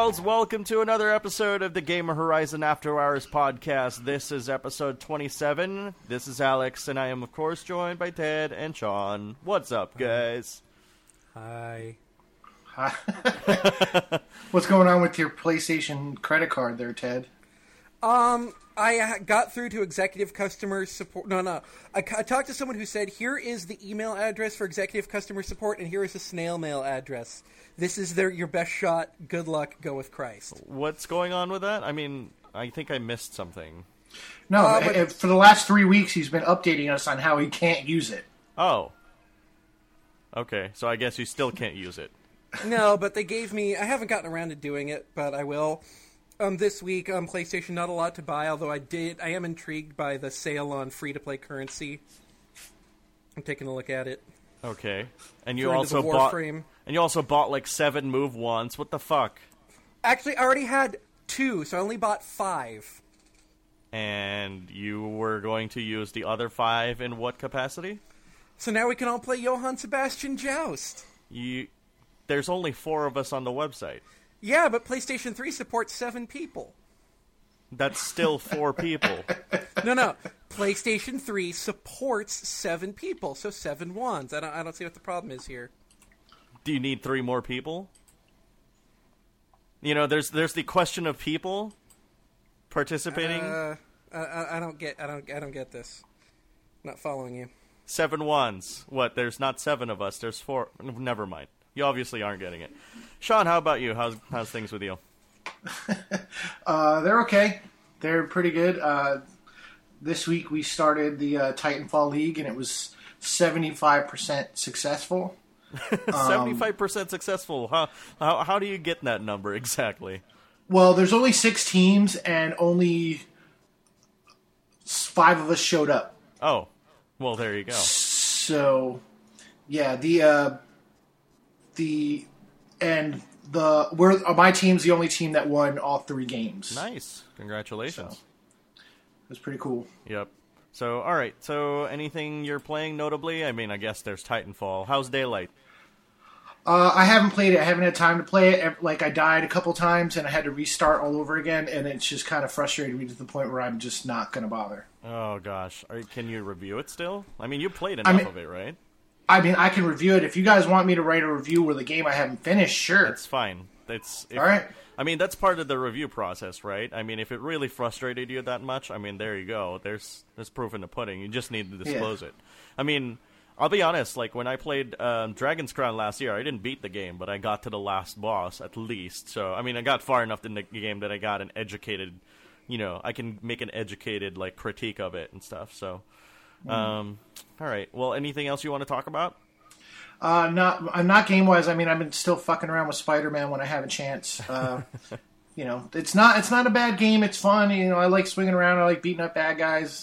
pals, welcome to another episode of the Gamer Horizon After Hours podcast. This is episode 27. This is Alex, and I am, of course, joined by Ted and Sean. What's up, guys? Hi. What's going on with your PlayStation credit card there, Ted? I got through to executive customer support. No. I talked to someone who said, here is the email address for executive customer support, and here is the snail mail address. This is your best shot. Good luck. Go with Christ. What's going on with that? I mean, I think I missed something. No, for the last 3 weeks, he's been updating us on how he can't use it. Oh. Okay, so I guess you still can't use it. No, but they gave me... I haven't gotten around to doing it, but I will. This week, PlayStation, not a lot to buy, although I am intrigued by the sale on free-to-play currency. I'm taking a look at it. Okay. And you also bought... Warframe. And you also bought, like, 7 move wands. What the fuck? Actually, I already had 2, so I only bought 5. And you were going to use the other 5 in what capacity? So now we can all play Johann Sebastian Joust. There's only 4 of us on the website. Yeah, but PlayStation 3 supports 7 people. That's still 4 people. No. PlayStation 3 supports 7 people, so 7 wands. I don't see what the problem is here. Do you need 3 more people? You know, there's the question of people participating. I don't get this. I'm not following you. 7 wands. What? There's not 7 of us. There's 4. Never mind. You obviously aren't getting it. Sean, how about you? How's things with you? They're okay. They're pretty good. This week we started the Titanfall League, and it was 75% successful. 75% successful. How do you get that number exactly? Well, there's only 6 teams, and only 5 of us showed up. Oh, well, there you go. So, yeah, my team's the only team that won all 3 games. Nice. Congratulations. So, it was pretty cool. Yep. So, all right. So, anything you're playing notably? I mean, I guess there's Titanfall. How's Daylight? I haven't played it. I haven't had time to play it. Like, I died a couple times, and I had to restart all over again, and it's just kind of frustrated me to the point where I'm just not going to bother. Oh, gosh. Can you review it still? I mean, you played enough of it, right? I mean, I can review it. If you guys want me to write a review with a game I haven't finished, sure. That's fine. All right. I mean, that's part of the review process, right? I mean, if it really frustrated you that much, I mean, there you go. There's proof in the pudding. You just need to disclose it. I mean, I'll be honest. Like, when I played Dragon's Crown last year, I didn't beat the game, but I got to the last boss, at least. So, I mean, I got far enough in the game that I got an educated, I can make an educated, like, critique of it and stuff. So, all right. Well, anything else you want to talk about? Not game-wise. I mean, I've been still fucking around with Spider-Man when I have a chance. It's not a bad game. It's fun. I like swinging around. I like beating up bad guys.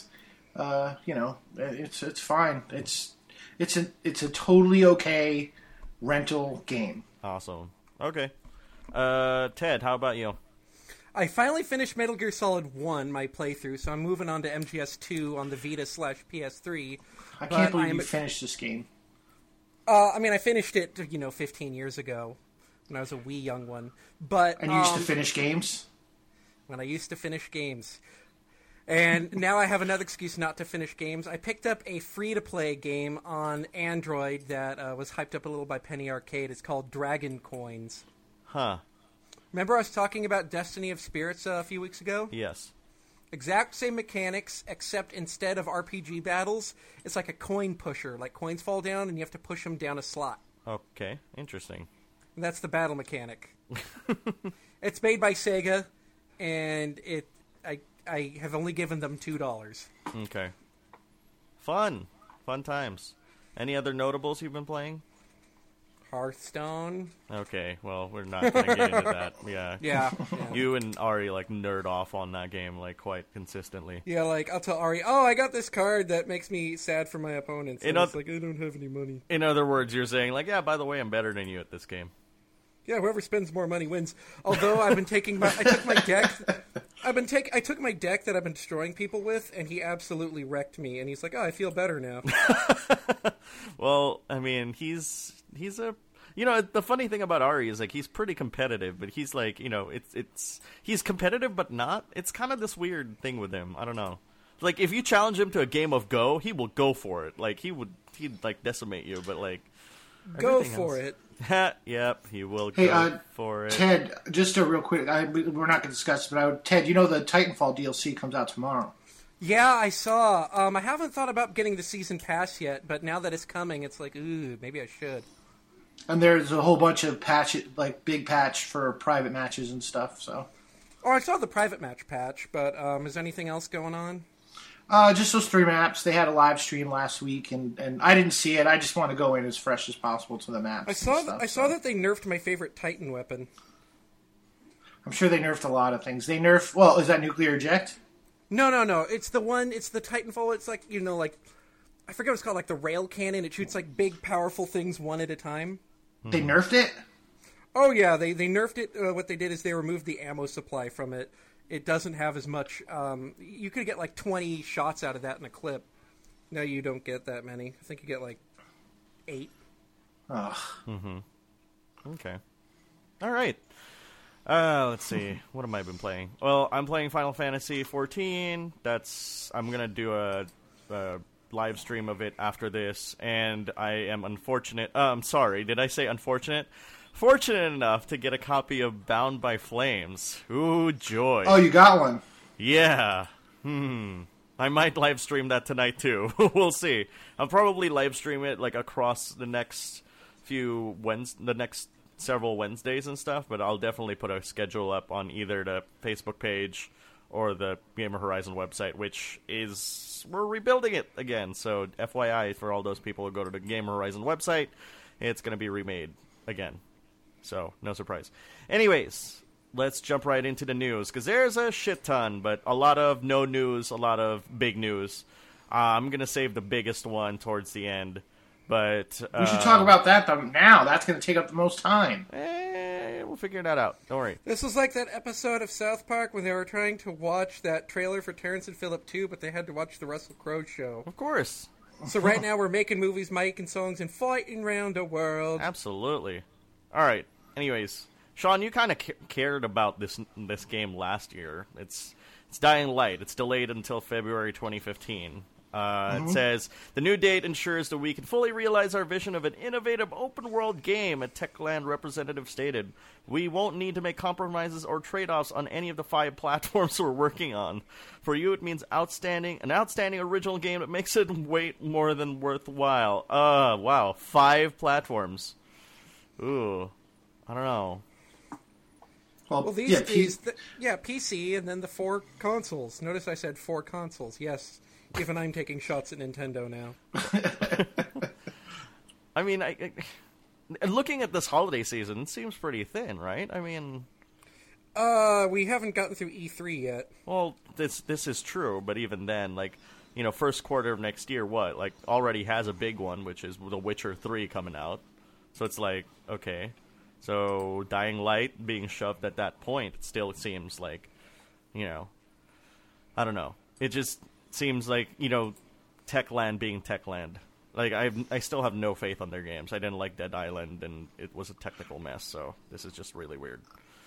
It's fine. It's a totally okay rental game. Awesome. Okay. Ted, how about you? I finally finished Metal Gear Solid 1, my playthrough, so I'm moving on to MGS2 on the Vita/PS3. I can't believe you finished this game. I mean, I finished it, 15 years ago when I was a wee young one. And you used to finish games? When I used to finish games. And now I have another excuse not to finish games. I picked up a free-to-play game on Android that was hyped up a little by Penny Arcade. It's called Dragon Coins. Huh. Remember I was talking about Destiny of Spirits a few weeks ago? Yes. Exact same mechanics, except instead of RPG battles, it's like a coin pusher. Like, coins fall down, and you have to push them down a slot. Okay, interesting. And that's the battle mechanic. It's made by Sega, and I have only given them $2. Okay. Fun times. Any other notables you've been playing? Hearthstone. Okay, well, we're not going to get into that. Yeah. You and Ari, like, nerd off on that game, like, quite consistently. Yeah, like, I'll tell Ari, I got this card that makes me sad for my opponents. And it's like, I don't have any money. In other words, you're saying, like, yeah, by the way, I'm better than you at this game. Yeah, whoever spends more money wins. Although I've been taking I took my deck that I've been destroying people with, and he absolutely wrecked me. And he's like, I feel better now. Well, I mean, he's the funny thing about Ari is like he's pretty competitive, but he's like, he's competitive but not. It's kind of this weird thing with him. I don't know. Like if you challenge him to a game of Go, he will go for it. Like he'd like decimate you, but like go for it. Yep, he will go for it. Ted, just a real quick, we're not going to discuss it, but Ted, the Titanfall DLC comes out tomorrow. Yeah, I saw. I haven't thought about getting the season pass yet, but now that it's coming, it's like, ooh, maybe I should. And there's a whole bunch of like big patch for private matches and stuff. So. Oh, I saw the private match patch, but is anything else going on? Just those 3 maps. They had a live stream last week, and I didn't see it. I just want to go in as fresh as possible to the maps. I saw that they nerfed my favorite Titan weapon. I'm sure they nerfed a lot of things. They nerfed. Well, is that nuclear eject? No. It's the one. It's the Titanfall. It's like like I forget what it's called. Like the rail cannon. It shoots like big, powerful things one at a time. They nerfed it. Oh yeah, they nerfed it. What they did is they removed the ammo supply from it. It doesn't have as much. You could get like 20 shots out of that in a clip. No, you don't get that many. I think you get like 8. Ugh. Mm-hmm. Okay. All right. Let's see. What have I been playing? Well, I'm playing Final Fantasy XIV. I'm gonna do a live stream of it after this, and I am unfortunate. I'm sorry. Did I say unfortunate? Fortunate enough to get a copy of Bound by Flames. Ooh, joy. Oh, you got one? Yeah. I might live stream that tonight, too. We'll see. I'll probably live stream it, like, across the next several Wednesdays and stuff, but I'll definitely put a schedule up on either the Facebook page or the Gamer Horizon website, which we're rebuilding it again. So, FYI, for all those people who go to the Gamer Horizon website, it's going to be remade again. So, no surprise. Anyways, let's jump right into the news, because there's a shit ton, but a lot of no news, a lot of big news. I'm going to save the biggest one towards the end, but... we should talk about that now. That's going to take up the most time. We'll figure that out. Don't worry. This was like that episode of South Park when they were trying to watch that trailer for Terrence and Phillip 2, but they had to watch the Russell Crowe show. Of course. So right now we're making movies, making songs, and fighting around the world. Absolutely. All right. Anyways, Sean, you kind of cared about this game last year. It's Dying Light. It's delayed until February 2015. It says, the new date ensures that we can fully realize our vision of an innovative open-world game, a Techland representative stated. We won't need to make compromises or trade-offs on any of the 5 platforms we're working on. For you, it means an outstanding original game that makes it wait more than worthwhile. Wow, 5 platforms. Ooh. I don't know. Well, PC and then the 4 consoles. Notice I said 4 consoles. Yes, even I'm taking shots at Nintendo now. I mean, looking at this holiday season, it seems pretty thin, right? I mean... we haven't gotten through E3 yet. Well, this is true, but even then, like, first quarter of next year, already has a big one, which is The Witcher 3 coming out. So it's like, okay... So, Dying Light being shoved at that point, it still seems like, I don't know. It just seems like, Techland being Techland. Like, I still have no faith on their games. I didn't like Dead Island, and it was a technical mess, so this is just really weird.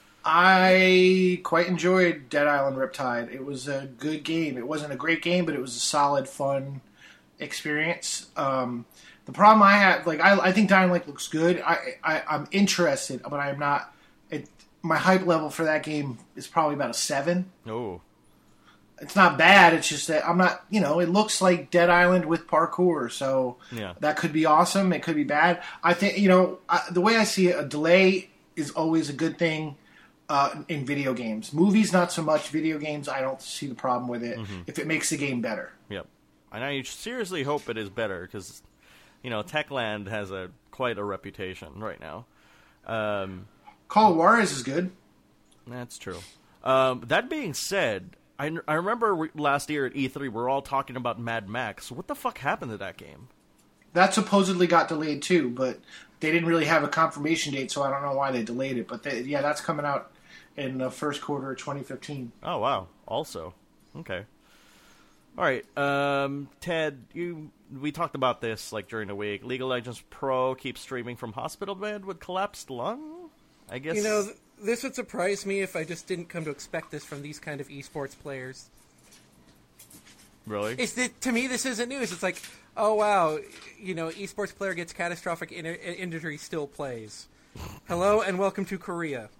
I quite enjoyed Dead Island Riptide. It was a good game. It wasn't a great game, but it was a solid, fun experience. The problem I have, I think Dying Light looks good. I'm interested, but I'm not. My hype level for that game is probably about a 7. Oh. It's not bad. It's just that I'm not. It looks like Dead Island with parkour, so yeah. That could be awesome. It could be bad. I think the way I see it, a delay is always a good thing in video games. Movies, not so much. Video games, I don't see the problem with it if it makes the game better. Yep, and I seriously hope it is better because. Techland has quite a reputation right now. Call of Juarez is good. That's true. That being said, I remember last year at E3, we're all talking about Mad Max. What the fuck happened to that game? That supposedly got delayed too, but they didn't really have a confirmation date, so I don't know why they delayed it. But that's coming out in the first quarter of 2015. Oh, wow. Also. Okay. All right, Ted, we talked about this like during the week. League of Legends Pro keeps streaming from hospital bed with collapsed lung. I guess this would surprise me if I just didn't come to expect this from these kind of esports players. Really? To me, this isn't news. It's like, oh wow, esports player gets catastrophic injury, still plays. Hello and welcome to Korea.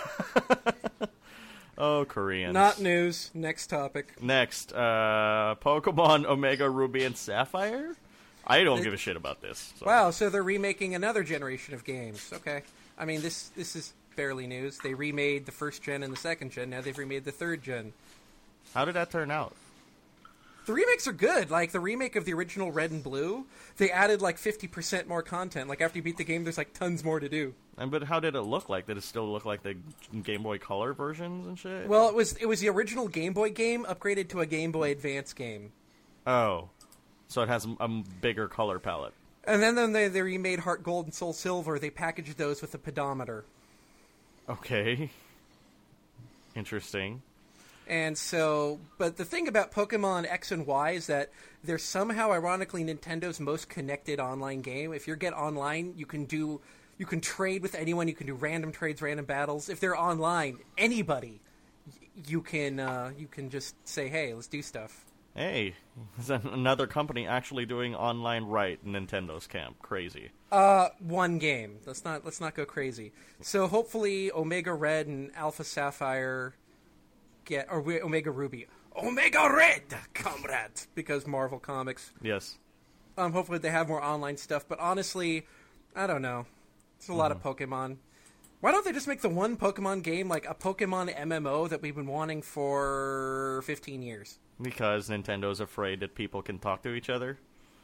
Oh, Koreans. Not news. Next topic. Next, Pokemon Omega Ruby and Sapphire? I don't give a shit about this. So. Wow, so they're remaking another generation of games. Okay. I mean, this is barely news. They remade the first gen and the second gen. Now they've remade the third gen. How did that turn out? The remakes are good. Like, the remake of the original Red and Blue, they added, 50% more content. Like, after you beat the game, there's, tons more to do. But how did it look like? Did it still look like the Game Boy Color versions and shit? Well, it was the original Game Boy game upgraded to a Game Boy Advance game. Oh. So it has a bigger color palette. And then they remade Heart Gold and Soul Silver. They packaged those with a pedometer. Okay. Interesting. And so, but the thing about Pokemon X and Y is that they're somehow, ironically, Nintendo's most connected online game. If you get online, you can trade with anyone. You can do random trades, random battles. If they're online, anybody, you can just say, "Hey, let's do stuff." Hey, is another company actually doing online right in Nintendo's camp? Crazy. One game. Let's not go crazy. So hopefully, Omega Red and Alpha Sapphire or Omega Ruby. Omega Red, comrade, because Marvel Comics. Yes. Hopefully they have more online stuff, but honestly, I don't know. It's a lot of Pokemon. Why don't they just make the one Pokemon game like a Pokemon MMO that we've been wanting for 15 years? Because Nintendo's afraid that people can talk to each other.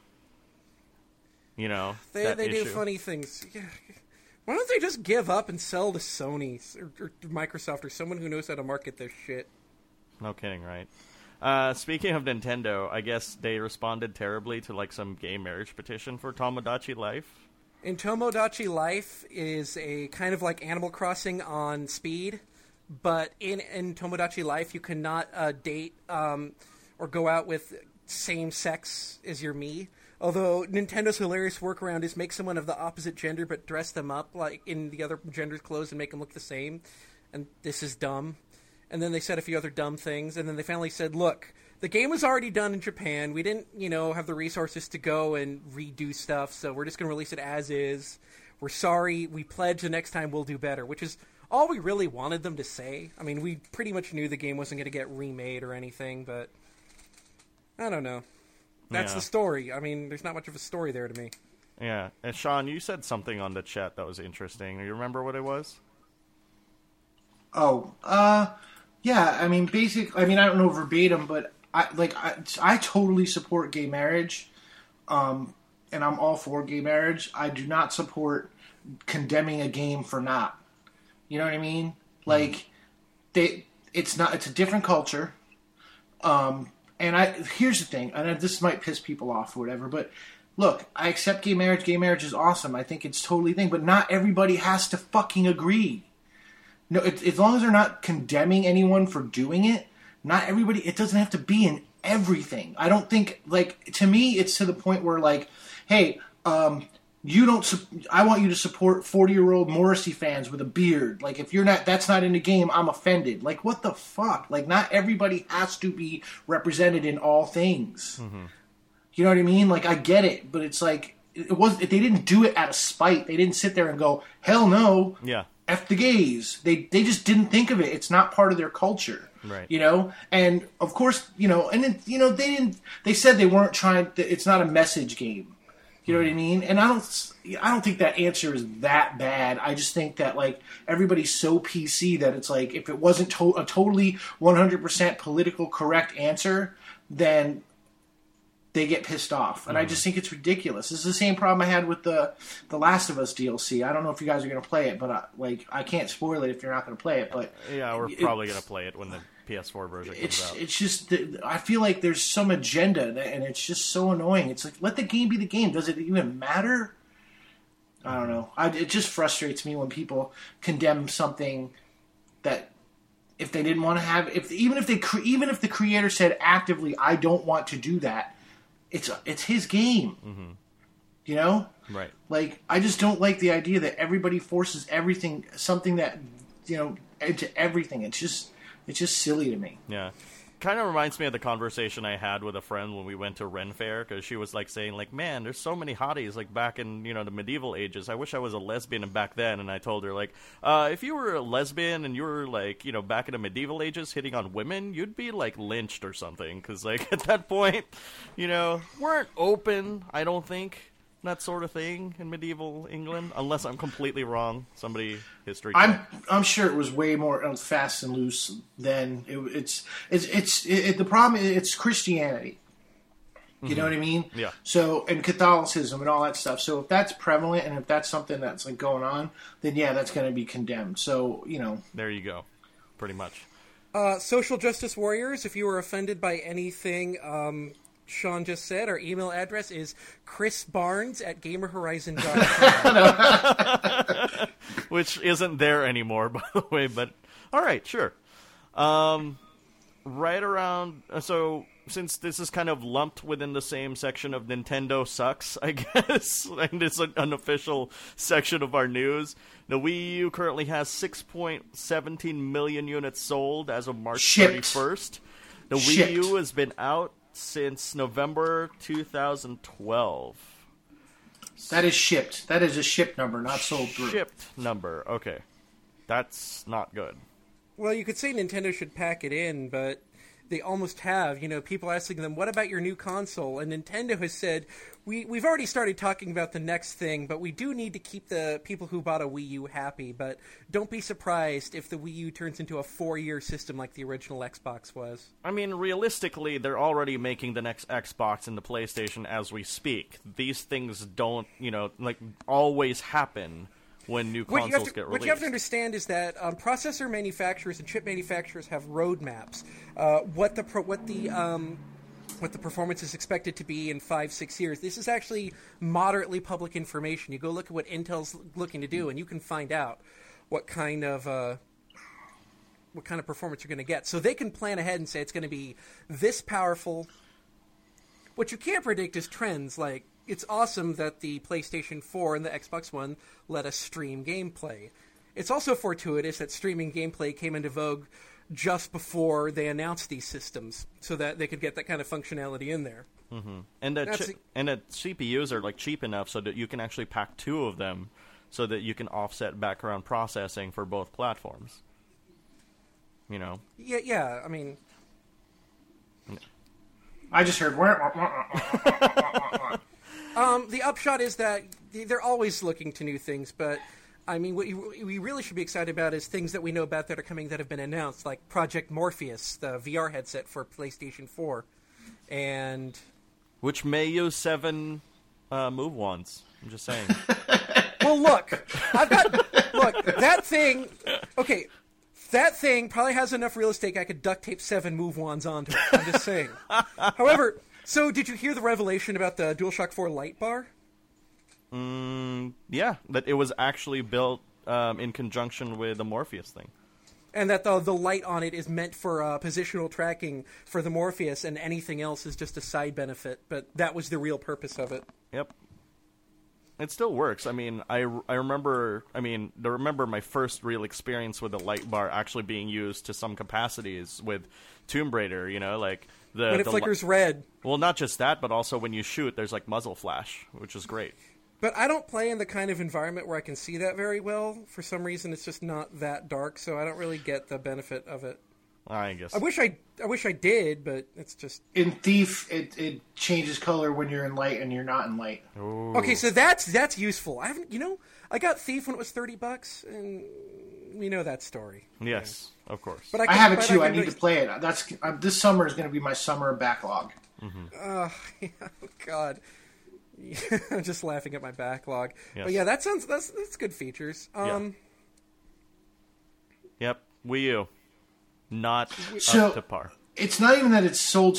They do funny things. Yeah. Why don't they just give up and sell to Sony or Microsoft or someone who knows how to market their shit? No kidding, right? Speaking of Nintendo, I guess they responded terribly to some gay marriage petition for Tomodachi Life. In Tomodachi Life is a kind of like Animal Crossing on speed, but in Tomodachi Life you cannot date or go out with same sex as your me. Although Nintendo's hilarious workaround is make someone of the opposite gender but dress them up like in the other gender's clothes and make them look the same. And this is dumb. And then they said a few other dumb things, and then they finally said, look, the game was already done in Japan. We didn't, have the resources to go and redo stuff, so we're just going to release it as is. We're sorry. We pledge the next time we'll do better, which is all we really wanted them to say. I mean, we pretty much knew the game wasn't going to get remade or anything, but I don't know. That's the story. I mean, there's not much of a story there to me. Yeah. And Sean, you said something on the chat that was interesting. You remember what it was? Oh, yeah. I mean, I don't know verbatim, but I totally support gay marriage, and I'm all for gay marriage. I do not support condemning a game for not. You know what I mean? It's a different culture. And here's the thing, and this might piss people off or whatever, but look, I accept gay marriage. Gay marriage is awesome. I think it's totally a thing, but not everybody has to fucking agree. No, as long as they're not condemning anyone for doing it, not everybody, it doesn't have to be in everything. I don't think, to me, it's to the point where, hey, I want you to support 40-year-old Morrissey fans with a beard. If that's not in the game, I'm offended. What the fuck? Not everybody has to be represented in all things. Mm-hmm. You know what I mean? I get it, but it's they didn't do it out of spite. They didn't sit there and go, hell no. Yeah. F the gays. They just didn't think of it. It's not part of their culture. Right. And of course, and then, they said they weren't trying, it's not a message game. You know what I mean? And I don't think that answer is that bad. I just think that everybody's so PC that it's if it wasn't a totally 100% political correct answer, then they get pissed off. And I just think it's ridiculous. This is the same problem I had with the Last of Us DLC. I don't know if you guys are going to play it, but I can't spoil it if you're not going to play it. But yeah, we're probably going to play it when the PS4 version comes out. It's just, I feel like there's some agenda, and it's just so annoying. It's let the game be the game. Does it even matter? I don't know. It just frustrates me when people condemn something that if they didn't want to have, even if the creator said actively, I don't want to do that, it's his game. Mm-hmm. You know? Right. Like, I just don't like the idea that everybody forces something that, into everything. It's just silly to me. Yeah. Kind of reminds me of the conversation I had with a friend when we went to Ren Fair, because she was like saying, like, man, there's so many hotties, like, back in, the medieval ages. I wish I was a lesbian back then. And I told her, like, if you were a lesbian and you were, like, back in the medieval ages hitting on women, you'd be, like, lynched or something. Because, like, at that point, weren't open, I don't think, that sort of thing in medieval England, unless I'm completely wrong. Somebody history. I'm sure it was way more fast and loose than the problem. It's Christianity. You know what I mean? Yeah. So, and Catholicism and all that stuff. So if that's prevalent and if that's something that's like going on, then yeah, that's going to be condemned. So there you go, pretty much. Social justice warriors, if you were offended by anything Sean just said, our email address is chrisbarnes@gamerhorizon.com. Which isn't there anymore, by the way, but alright, sure. Right around, so since this is kind of lumped within the same section of Nintendo sucks, I guess, and it's an unofficial section of our news, the Wii U currently has 6.17 million units sold as of March 31st. The Wii U has been out since November 2012. That is shipped. That is a shipped number, not sold through. Shipped number, okay. That's not good. Well, you could say Nintendo should pack it in, but they almost have. People asking them, what about your new console? And Nintendo has said, we've already started talking about the next thing, but we do need to keep the people who bought a Wii U happy. But don't be surprised if the Wii U turns into a 4-year system like the original Xbox was. I mean, realistically, they're already making the next Xbox and the PlayStation as we speak. These things don't, always happen when new consoles get released. What you have to understand is that processor manufacturers and chip manufacturers have roadmaps. What the performance is expected to be in 5-6 years. This is actually moderately public information. You go look at what Intel's looking to do, and you can find out what kind of performance you're going to get. So they can plan ahead and say it's going to be this powerful. What you can't predict is trends like, it's awesome that the PlayStation 4 and the Xbox One let us stream gameplay. It's also fortuitous that streaming gameplay came into vogue just before they announced these systems, so that they could get that kind of functionality in there. Mm-hmm. And the CPUs are cheap enough so that you can actually pack 2 of them, so that you can offset background processing for both platforms. Yeah. I mean, I just heard. The upshot is that they're always looking to new things, but I mean, what we really should be excited about is things that we know about that are coming that have been announced, like Project Morpheus, the VR headset for PlayStation 4, and which may use 7 move wands. I'm just saying. Well, look, that thing. Okay, that thing probably has enough real estate I could duct tape 7 move wands onto it. I'm just saying. However. So, did you hear the revelation about the DualShock 4 Lite bar? Yeah, that it was actually built in conjunction with the Morpheus thing. And that the light on it is meant for positional tracking for the Morpheus, and anything else is just a side benefit. But that was the real purpose of it. Yep. It still works. I mean, I remember my first real experience with the light bar actually being used to some capacities with Tomb Raider, when it flickers red. Well, not just that, but also when you shoot, there's muzzle flash, which is great. But I don't play in the kind of environment where I can see that very well. For some reason, it's just not that dark, so I don't really get the benefit of it. I guess. I wish I did, but it's just... In Thief, it changes color when you're in light and you're not in light. Ooh. Okay, so that's useful. I got Thief when it was $30, and we know that story. Yes, of course. But I have it too. I need to play it. This summer is going to be my summer backlog. Mm-hmm. Oh God. I'm just laughing at my backlog. Yes. But yeah, that's good features. Yep, Wii U. Not up to par. It's not even that it's sold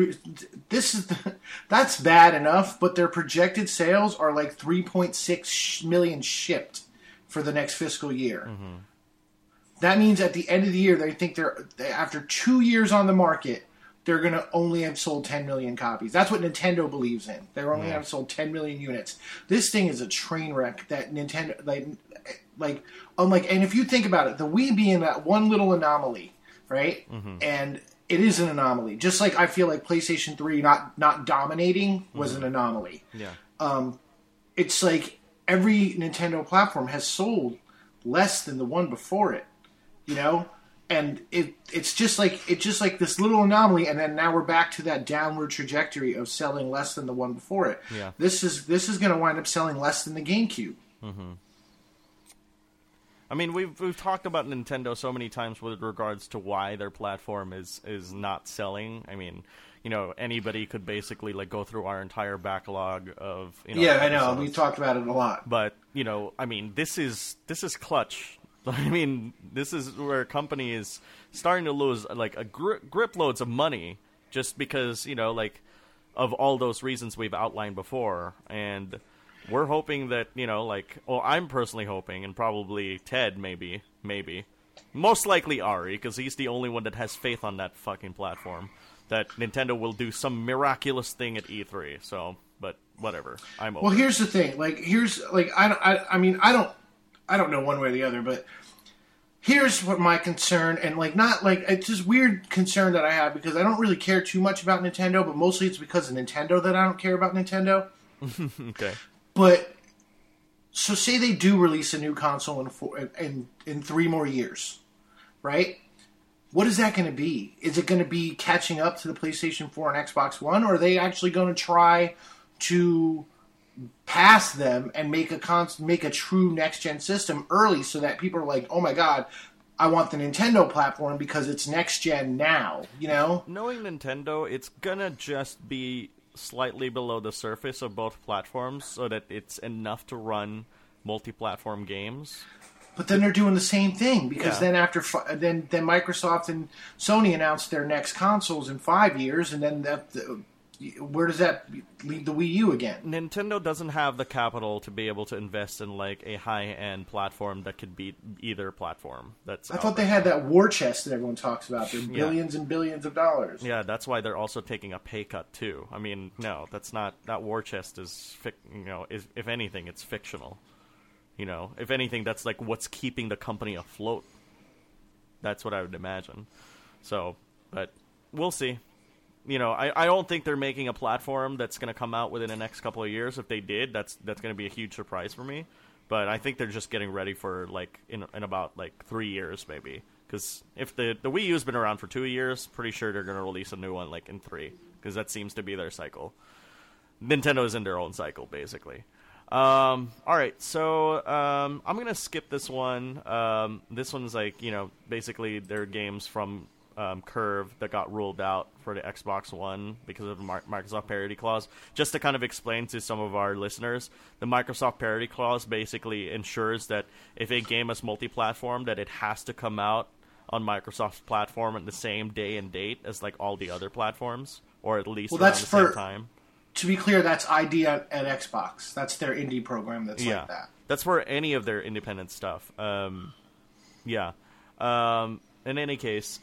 that's bad enough, but their projected sales are 3.6 million shipped for the next fiscal year. Mm-hmm. that means at the end of the year, they think after 2 years on the market, they're going to only have sold 10 million copies. That's what Nintendo believes in. They're only have sold 10 million units. This thing is a train wreck that Nintendo, and if you think about it, the Wii being that one little anomaly, right? Mm-hmm. And it is an anomaly. Just like I feel like PlayStation 3 not dominating was an anomaly. Yeah. It's like every Nintendo platform has sold less than the one before it, you know? And it's just like this little anomaly, and then now we're back to that downward trajectory of selling less than the one before it. Yeah. This is going to wind up selling less than the GameCube. Mm-hmm. I mean, we've talked about Nintendo so many times with regards to why their platform is not selling. I mean, you know, anybody could basically like go through our entire backlog of Yeah, I know. We've talked about it a lot. But, you know, I mean, this is clutch. I mean, this is where a company is starting to lose like a grip loads of money just because, you know, like of all those reasons we've outlined before. And we're hoping that, you know, like, well, I'm personally hoping, and probably Ted maybe, most likely Ari, because he's the only one that has faith on that fucking platform, that Nintendo will do some miraculous thing at E3. So, but whatever. I'm over. Well, here's the thing. Like, I don't know one way or the other, but here's what my concern, and like not like it's just weird concern that I have because I don't really care too much about Nintendo, but mostly it's because of Nintendo that I don't care about Nintendo. Okay. But so say they do release a new console in 3 more years, right? What is that going to be? Is it going to be catching up to the PlayStation 4 and Xbox One, or are they actually going to try to pass them and make a true next-gen system early so that people are like, oh my god, I want the Nintendo platform because it's next-gen now, you know? Knowing Nintendo, it's gonna just be slightly below the surface of both platforms so that it's enough to run multi-platform games. But then they're doing the same thing because then then Microsoft and Sony announced their next consoles in 5 years, and then where does that leave the Wii U again? Nintendo doesn't have the capital to be able to invest in like a high-end platform that could beat either platform. I thought they had that war chest that everyone talks about. They're billions and billions of dollars. Yeah, that's why they're also taking a pay cut too. I mean, no, that's not. That war chest is, if anything, it's fictional. You know, if anything, that's like what's keeping the company afloat. That's what I would imagine. So, but we'll see. You know, I don't think they're making a platform that's going to come out within the next couple of years. If they did, that's going to be a huge surprise for me. But I think they're just getting ready for, like, in about, like, 3 years, maybe. Because if the Wii U's been around for 2 years, pretty sure they're going to release a new one, like, in 3. Because that seems to be their cycle. Nintendo's in their own cycle, basically. All right, so I'm going to skip this one. This one's, like, you know, basically they're games from Curve that got ruled out for the Xbox One because of the Microsoft Parity Clause. Just to kind of explain to some of our listeners, the Microsoft Parity Clause basically ensures that if a game is multi-platform, that it has to come out on Microsoft's platform at the same day and date as like all the other platforms, or at least around the same time. To be clear, that's ID at Xbox. That's their indie program that's like that. That's for any of their independent stuff. In any case,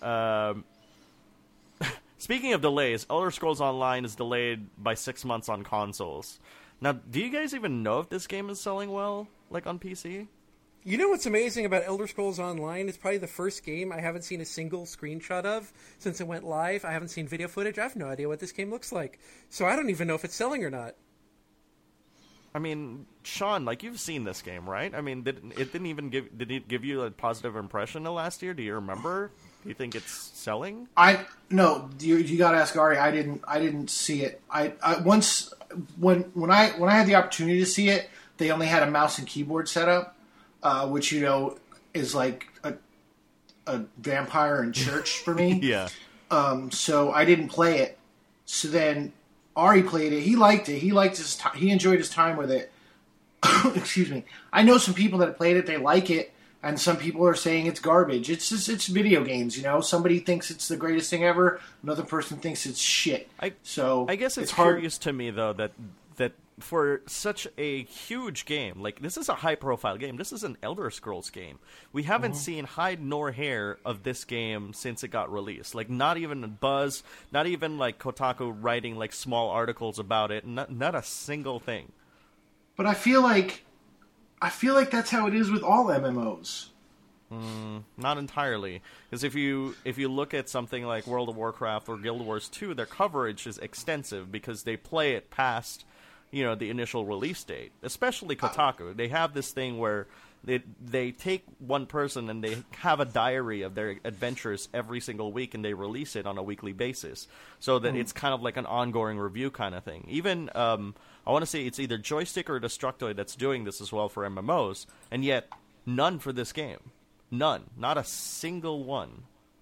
speaking of delays, Elder Scrolls Online is delayed by 6 months on consoles. Now, do you guys even know if this game is selling well, like on PC? You know what's amazing about Elder Scrolls Online? It's probably the first game I haven't seen a single screenshot of since it went live. I haven't seen video footage. I have no idea what this game looks like. So I don't even know if it's selling or not. I mean, Sean, like, you've seen this game, right? I mean, did it give you a positive impression last year? Do you remember? Do you think it's selling? No. You got to ask Ari. I didn't see it. I once when I had the opportunity to see it, they only had a mouse and keyboard setup, which is like a vampire in church for me. Yeah. So I didn't play it. So then Ari played it. He liked it. He enjoyed his time with it. Excuse me. I know some people that have played it. They like it, and some people are saying it's garbage. It's video games. Somebody thinks it's the greatest thing ever. Another person thinks it's shit. I guess it's hard. curious to me though that that for such a huge game, like this is a high-profile game. This is an Elder Scrolls game. We haven't seen hide nor hair of this game since it got released. Like, not even a buzz, not even like Kotaku writing like small articles about it. Not a single thing. But I feel like that's how it is with all MMOs. Not entirely, because if you look at something like World of Warcraft or Guild Wars 2, their coverage is extensive because they play it past, the initial release date. Especially Kotaku, they have this thing where they take one person and they have a diary of their adventures every single week, and they release it on a weekly basis, so that it's kind of like an ongoing review kind of thing. Even I want to say it's either Joystick or Destructoid that's doing this as well for MMOs, and yet none for this game. None. Not a single one.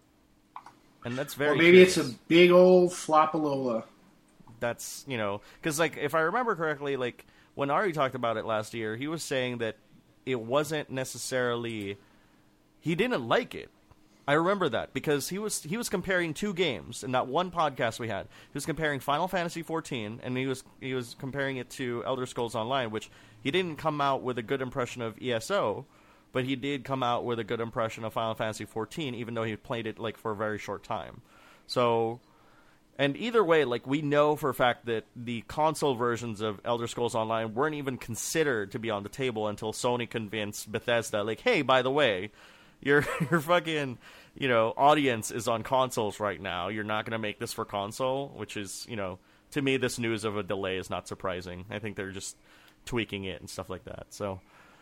And that's very maybe curious. It's a big old flopalola. That's, because, like, if I remember correctly, like, when Ari talked about it last year, he was saying that it wasn't necessarily... He didn't like it. I remember that, because he was comparing two games in that one podcast we had. He was comparing Final Fantasy XIV, and he was comparing it to Elder Scrolls Online, which he didn't come out with a good impression of ESO, but he did come out with a good impression of Final Fantasy XIV, even though he played it like for a very short time. So, and either way, like, we know for a fact that the console versions of Elder Scrolls Online weren't even considered to be on the table until Sony convinced Bethesda, like, hey, by the way, your fucking, audience is on consoles right now. You're not going to make this for console, which is, to me, this news of a delay is not surprising. I think they're just tweaking it and stuff like that. So,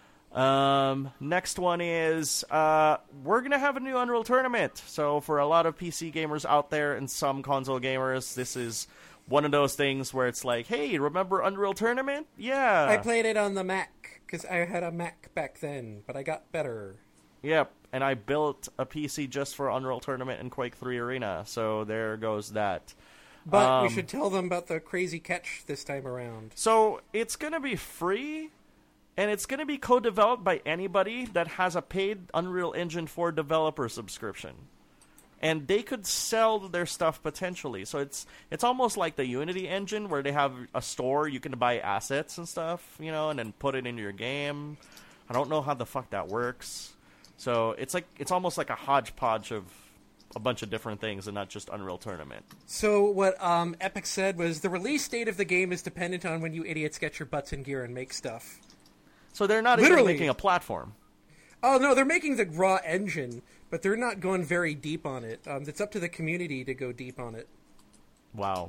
next one is, we're gonna have a new Unreal Tournament. So for a lot of PC gamers out there and some console gamers, this is one of those things where it's like, hey, remember Unreal Tournament? Yeah. I played it on the Mac, because I had a Mac back then, but I got better. Yep, and I built a PC just for Unreal Tournament and Quake 3 Arena, so there goes that. But we should tell them about the crazy catch this time around. So it's gonna be free, and it's going to be co-developed by anybody that has a paid Unreal Engine 4 developer subscription. And they could sell their stuff potentially. So it's almost like the Unity engine where they have a store, you can buy assets and stuff, and then put it into your game. I don't know how the fuck that works. So it's almost like a hodgepodge of a bunch of different things and not just Unreal Tournament. So what Epic said was the release date of the game is dependent on when you idiots get your butts in gear and make stuff. So they're not even making a platform. Oh, no, they're making the raw engine, but they're not going very deep on it. It's up to the community to go deep on it. Wow.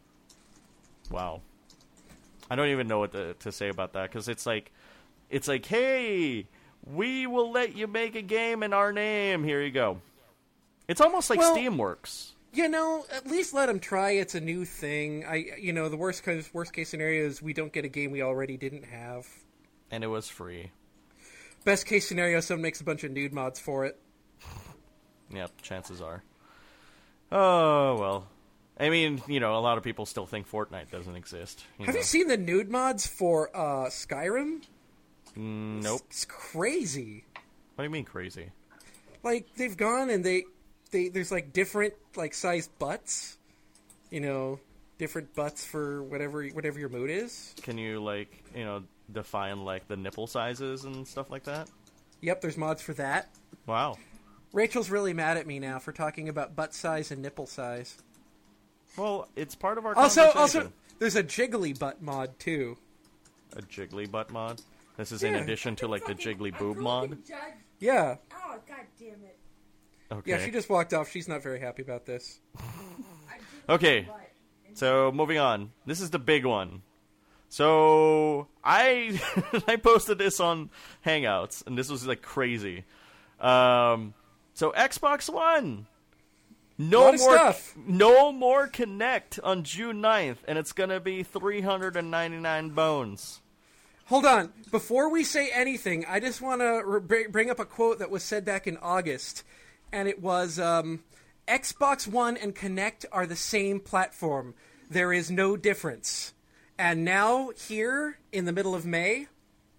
I don't even know what to say about that, because it's like, hey, we will let you make a game in our name. Here you go. It's almost like Steamworks. At least let them try. It's a new thing. The worst case scenario is we don't get a game we already didn't have. And it was free. Best case scenario, someone makes a bunch of nude mods for it. Yep, chances are. Oh, well. I mean, a lot of people still think Fortnite doesn't exist. Have you seen the nude mods for Skyrim? Nope. It's crazy. What do you mean crazy? Like, they've gone and there's like different like sized butts. Different butts for whatever your mood is. Can you define like the nipple sizes and stuff like that? Yep, there's mods for that. Wow. Rachel's really mad at me now for talking about butt size and nipple size. Well, it's part of our conversation. Also, there's a jiggly butt mod too. A jiggly butt mod? This is in addition to like the jiggly boob mod? Yeah. Oh, god damn it. Okay. Yeah, she just walked off. She's not very happy about this. Okay. So, moving on. This is the big one. So, I posted this on Hangouts, and this was, like, crazy. So, Xbox One. No more Kinect on June 9th, and it's going to be 399 bones. Hold on. Before we say anything, I just want to bring up a quote that was said back in August, and it was, Xbox One and Kinect are the same platform. There is no difference. And now, here, in the middle of May...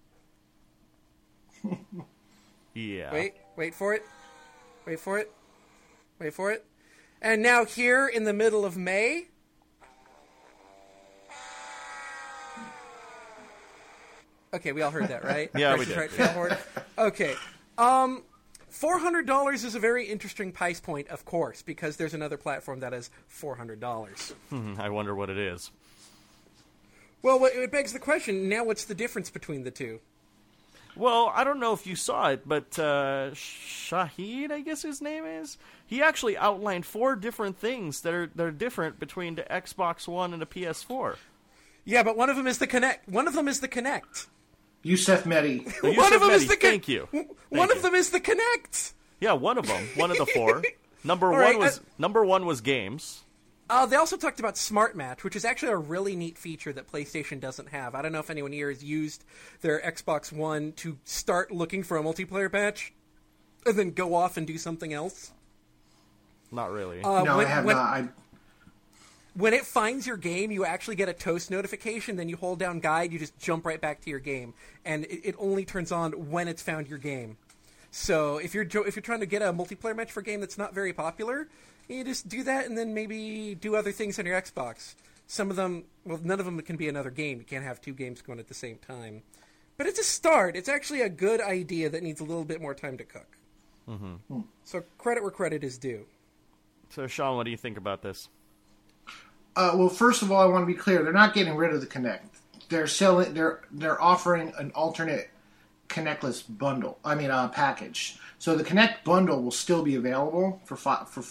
Yeah. Wait for it. And now, here, in the middle of May... Okay, we all heard that, right? Yeah, Price we is did. Right, Failhorn? Okay. $400 is a very interesting price point, of course, because there's another platform that is $400. I wonder what it is. Well, it begs the question, now what's the difference between the two? Well, I don't know if you saw it, but Shahid, I guess his name is, he actually outlined 4 different things that are different between the Xbox One and the PS4. Yeah, but one of them is the Kinect. One of them is the Kinect. Yusef Mehdi. One of them is the Thank you. One of them is the Kinect. Yeah, one of them. One of the 4. Number one was games. They also talked about Smart Match, which is actually a really neat feature that PlayStation doesn't have. I don't know if anyone here has used their Xbox One to start looking for a multiplayer match and then go off and do something else. Not really. No, I have not. When it finds your game, you actually get a toast notification, then you hold down guide, you just jump right back to your game. And it only turns on when it's found your game. So if you're trying to get a multiplayer match for a game that's not very popular, you just do that and then maybe do other things on your Xbox. Some of them, well, none of them can be another game. You can't have 2 games going at the same time. But it's a start. It's actually a good idea that needs a little bit more time to cook. Mm-hmm. So credit where credit is due. So, Sean, what do you think about this? Well, first of all, I want to be clear. They're not getting rid of the Kinect. They're offering an alternate Kinectless bundle. Package. So the Kinect bundle will still be available for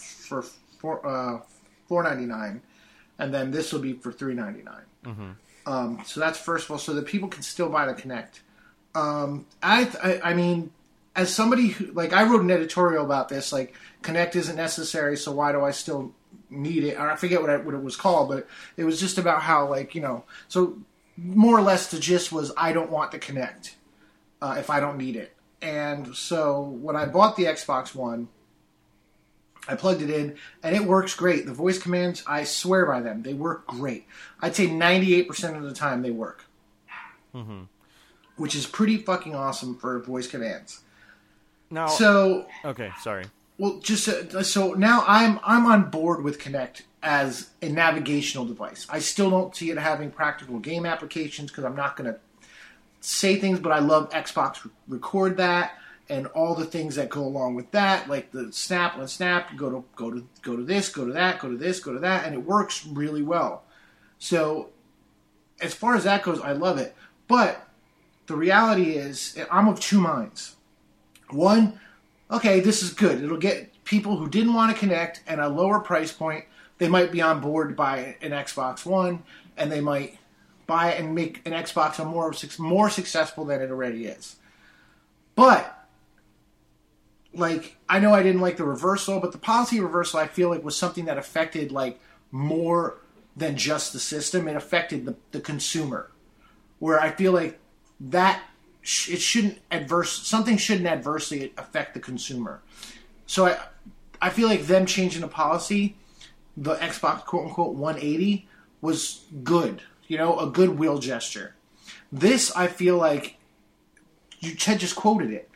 $4.99, and then this will be for $3.99. Mm-hmm. So that's first of all, so that people can still buy the Kinect. I mean, as somebody who, I wrote an editorial about this. Kinect isn't necessary, so why do I still need it? Or I forget what it was called, but it was just about how So more or less the gist was I don't want the Kinect if I don't need it. And so when I bought the Xbox One, I plugged it in, and it works great. The voice commands, I swear by them. They work great. I'd say 98% of the time they work. Mm-hmm. Which is pretty fucking awesome for voice commands. Now, okay, sorry. Well, so now I'm on board with Kinect as a navigational device. I still don't see it having practical game applications because I'm not going to say things, but I love Xbox Record that and all the things that go along with that, like the snap, go to this, go to that, go to this, go to that, and it works really well. So as far as that goes, I love it. But the reality is, I'm of 2 minds. One, okay, this is good. It'll get people who didn't want to Kinect at a lower price point. They might be on board to buy an Xbox One, and they might buy it and make an Xbox more successful than it already is. But, I know I didn't like the reversal, but the policy reversal I feel was something that affected, more than just the system. It affected the consumer. Where I feel that something shouldn't adversely affect the consumer. So I feel them changing the policy, the Xbox quote-unquote 180, was good. A goodwill gesture. This, I feel Ted just quoted it.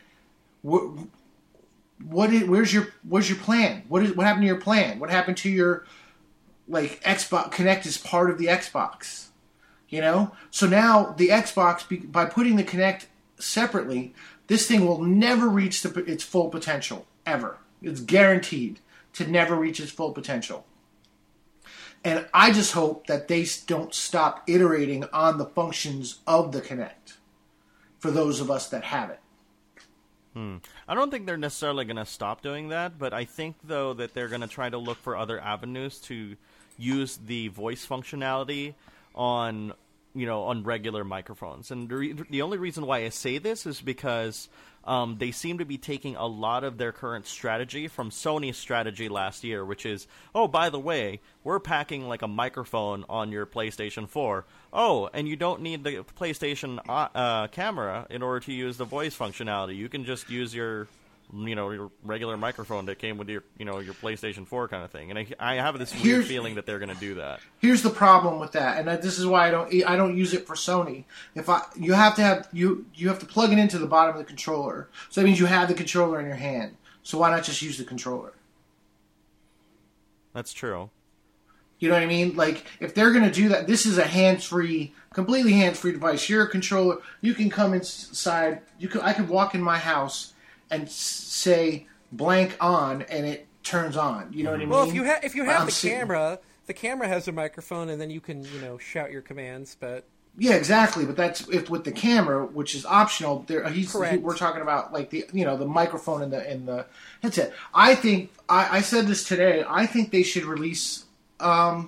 Where's your plan? What happened to your plan? What happened to your Xbox Kinect is part of the Xbox? So now the Xbox, by putting the Kinect separately, this thing will never reach its full potential ever. It's guaranteed to never reach its full potential. And I just hope that they don't stop iterating on the functions of the Kinect for those of us that have it. I don't think they're necessarily going to stop doing that, but I think, though, that they're going to try to look for other avenues to use the voice functionality on regular microphones. And the only reason why I say this is because they seem to be taking a lot of their current strategy from Sony's strategy last year, which is, oh, by the way, we're packing a microphone on your PlayStation 4. Oh, and you don't need the PlayStation camera in order to use the voice functionality. You can just use your regular microphone that came with your PlayStation 4 kind of thing. And I have this weird feeling that they're going to do that. Here's the problem with that, and this is why I don't use it for Sony. You have to plug it into the bottom of the controller, so that means you have the controller in your hand. So why not just use the controller? That's true. You know what I mean? Like, if they're going to do that, this is a hands-free, completely hands-free device. Your controller, you can come inside. I could walk in my house and say blank on, and it turns on. You know what I mean? Well, if you have the camera has a microphone, and then you can shout your commands. But yeah, exactly. But that's if with the camera, which is optional. Correct. We're talking about like the microphone and the headset. I think I said this today. I think they should release a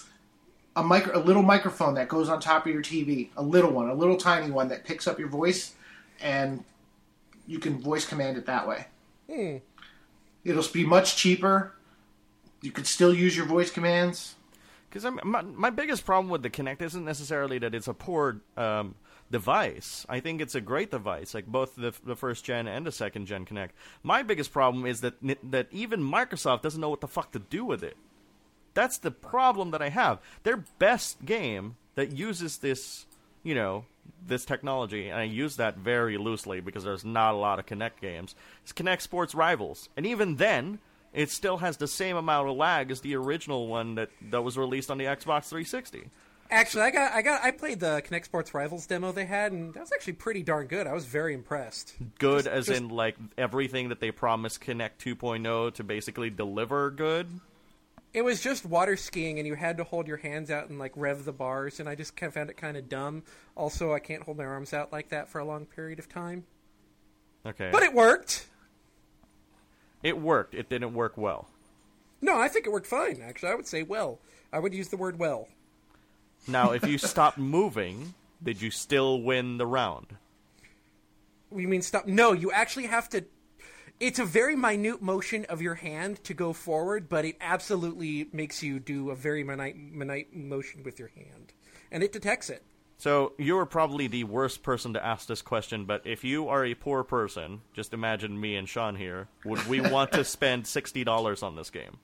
little microphone that goes on top of your TV, a little tiny one that picks up your voice, and you can voice command it that way. It'll be much cheaper. You could still use your voice commands. Because my biggest problem with the Kinect isn't necessarily that it's a poor device. I think it's a great device, like both the first gen and the second gen Kinect. My biggest problem is that even Microsoft doesn't know what the fuck to do with it. That's the problem that I have. Their best game that uses this, this technology, and I use that very loosely because there's not a lot of Kinect games, is Kinect Sports Rivals. And even then, it still has the same amount of lag as the original one that was released on the Xbox 360. Actually, I played the Kinect Sports Rivals demo they had, and that was actually pretty darn good. I was very impressed. Good in like everything that they promised Kinect 2.0 to basically deliver good? It was just water skiing, and you had to hold your hands out and like rev the bars, and I just kind of found it kind of dumb. Also, I can't hold my arms out like that for a long period of time. Okay. But it worked. It worked. It didn't work well. No, I think it worked fine, actually. I would say well. I would use the word well. Now, if you stopped moving, did you still win the round? You mean stop? No, you actually have to... It's a very minute motion of your hand to go forward, but it absolutely makes you do a very minute motion with your hand. And it detects it. So, you're probably the worst person to ask this question, but if you are a poor person, just imagine me and Sean here, would we want to spend $60 on this game?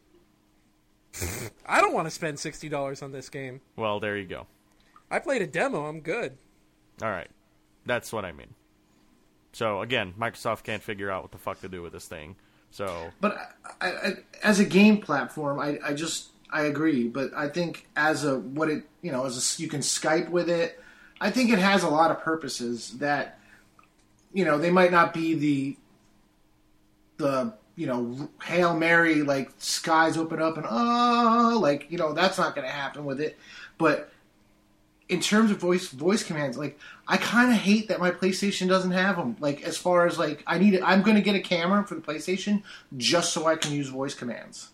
I don't want to spend $60 on this game. Well, there you go. I played a demo. I'm good. All right. That's what I mean. So, again, Microsoft can't figure out what the fuck to do with this thing. So, but I, as a game platform, I agree. But I think as you can Skype with it. I think it has a lot of purposes that, they might not be the Hail Mary, like skies open up and that's not going to happen with it. But in terms of voice commands, like I kind of hate that my PlayStation doesn't have them. Like as far as like I'm going to get a camera for the PlayStation just so I can use voice commands.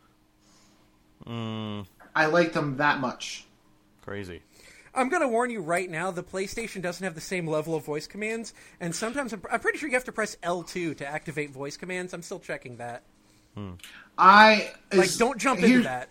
I like them that much. Crazy. I'm going to warn you right now, the PlayStation doesn't have the same level of voice commands, and sometimes I'm pretty sure you have to press L2 to activate voice commands. I'm still checking that. Don't jump into that.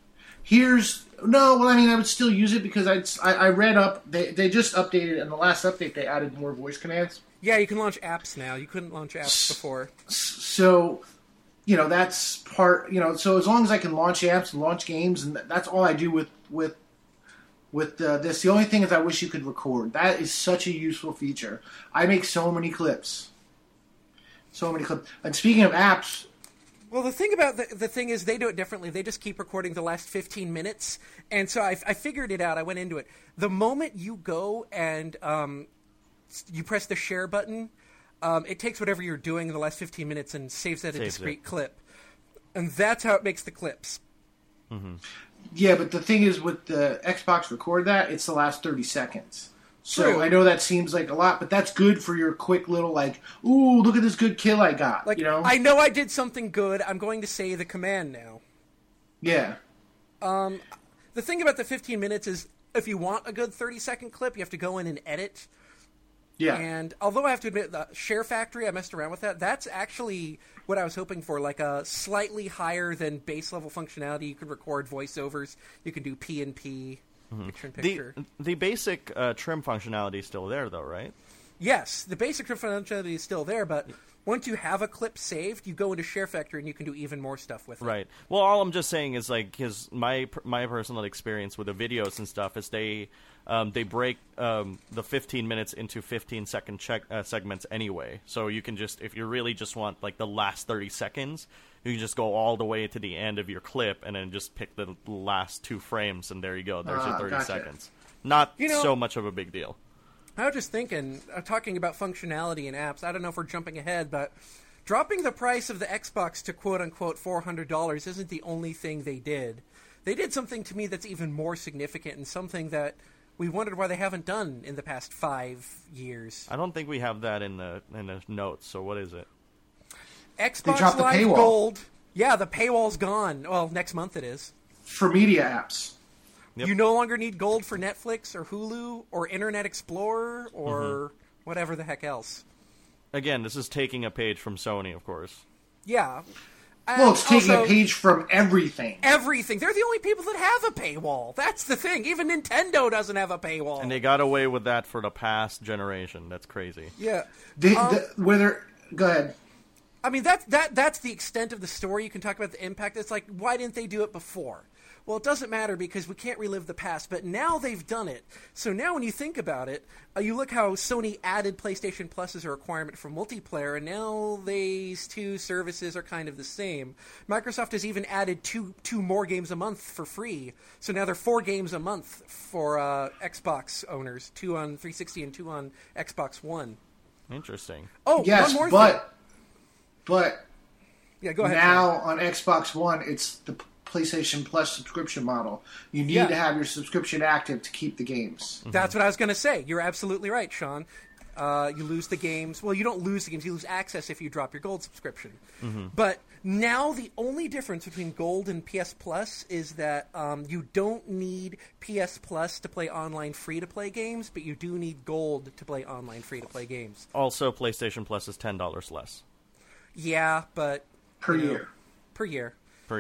I would still use it because I read up, they just updated, in the last update they added more voice commands. Yeah, you can launch apps now. You couldn't launch apps before. So, that's part, so as long as I can launch apps and launch games, and that's all I do with this. The only thing is I wish you could record. That is such a useful feature. I make so many clips. And speaking of apps... Well, the thing about the thing is they do it differently. They just keep recording the last 15 minutes. And so I figured it out. I went into it. The moment you go and you press the share button, it takes whatever you're doing in the last 15 minutes and saves that a discrete clip. And that's how it makes the clips. Mm-hmm. Yeah, but the thing is with the Xbox Record that, it's the last 30 seconds. So True. I know that seems like a lot, but that's good for your quick little ooh, look at this good kill I got. I know I did something good. I'm going to say the command now. Yeah. The thing about the 15 minutes is if you want a good 30-second clip, you have to go in and edit. Yeah. And although I have to admit, the Share Factory, I messed around with that. That's actually what I was hoping for, like a slightly higher than base level functionality. You can record voiceovers. You can do P&P, picture-in-picture. The basic trim functionality is still there, though, right? Yes, the basic trim functionality is still there, but once you have a clip saved, you go into Share Factory and you can do even more stuff with it. Right. Well, all I'm just saying is like my personal experience with the videos and stuff is they break the 15 minutes into 15-second segments anyway. So you can just, if you really just want like the last 30 seconds, you can just go all the way to the end of your clip and then just pick the last 2 frames, and there you go. There's your 30 gotcha. seconds. Not so much of a big deal. I was just thinking, talking about functionality in apps, I don't know if we're jumping ahead, but dropping the price of the Xbox to quote-unquote $400 isn't the only thing they did. They did something to me that's even more significant and something that we wondered why they haven't done in the past 5 years. I don't think we have that in the notes, so what is it? Xbox Live Gold. Yeah, the paywall's gone. Well, next month it is. For media apps. Yep. You no longer need Gold for Netflix or Hulu or Internet Explorer or whatever the heck else. Again, this is taking a page from Sony, of course. Yeah. Well, it's taking a page from everything. Everything. They're the only people that have a paywall. That's the thing. Even Nintendo doesn't have a paywall. And they got away with that for the past generation. That's crazy. Yeah. Go ahead. I mean, that's the extent of the story. You can talk about the impact. It's like, why didn't they do it before? Well, it doesn't matter because we can't relive the past, but now they've done it. So now when you think about it, you look how Sony added PlayStation Plus as a requirement for multiplayer, and now these two services are kind of the same. Microsoft has even added two more games a month for free. So now there are 4 games a month for Xbox owners, 2 on 360 and 2 on Xbox One. Interesting. Oh, yes, one more thing. But yeah, go ahead. Now on Xbox One, it's the PlayStation Plus subscription model. You need to have your subscription active to keep the games. That's what I was going to say. You're absolutely right, Sean. You lose the games. Well, you don't lose the games. You lose access if you drop your Gold subscription. But now the only difference between Gold and PS Plus is that you don't need PS Plus to play online free-to-play games, but you do need Gold to play online free-to-play games. Also, PlayStation Plus is $10 less. Yeah, but... Per year. Per year.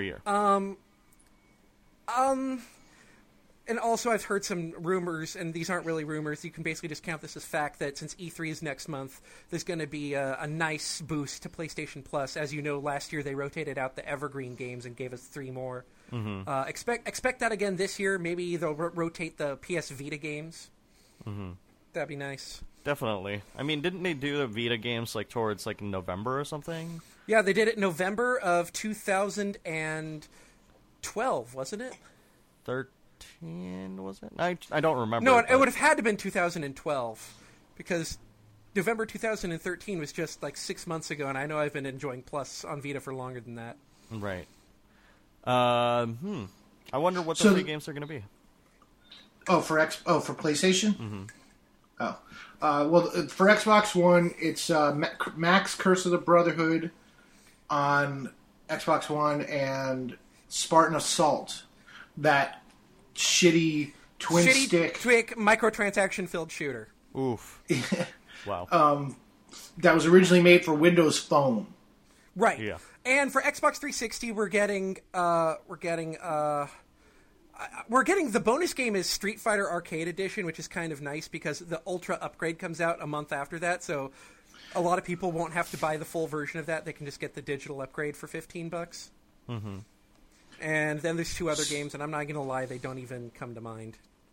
And also I've heard some rumors, and these aren't really rumors, you can basically just count this as fact, that since E3 is next month, there's going to be a nice boost to PlayStation Plus. As you know, last year they rotated out the Evergreen games and gave us 3 more. Expect that again this year. Maybe they'll rotate the PS Vita games. That'd be nice. Definitely. I mean, didn't they do the Vita games like towards like November or something? Yeah, they did it in November of 2012, wasn't it? 13, was it? I don't remember. No, it would have had to have been 2012 because November 2013 was just like 6 months ago, and I know I've been enjoying Plus on Vita for longer than that. Right. I wonder what the 3 games are going to be. Oh, for PlayStation? Well, for Xbox One, it's Max Curse of the Brotherhood on Xbox One and Spartan Assault, that shitty twin-stick microtransaction-filled shooter. Oof. Wow. That was originally made for Windows Phone. Right. Yeah. And for Xbox 360, we're getting the bonus game is Street Fighter Arcade Edition, which is kind of nice because the Ultra upgrade comes out a month after that, so a lot of people won't have to buy the full version of that. They can just get the digital upgrade for $15. And then there's 2 other games, and I'm not going to lie, they don't even come to mind.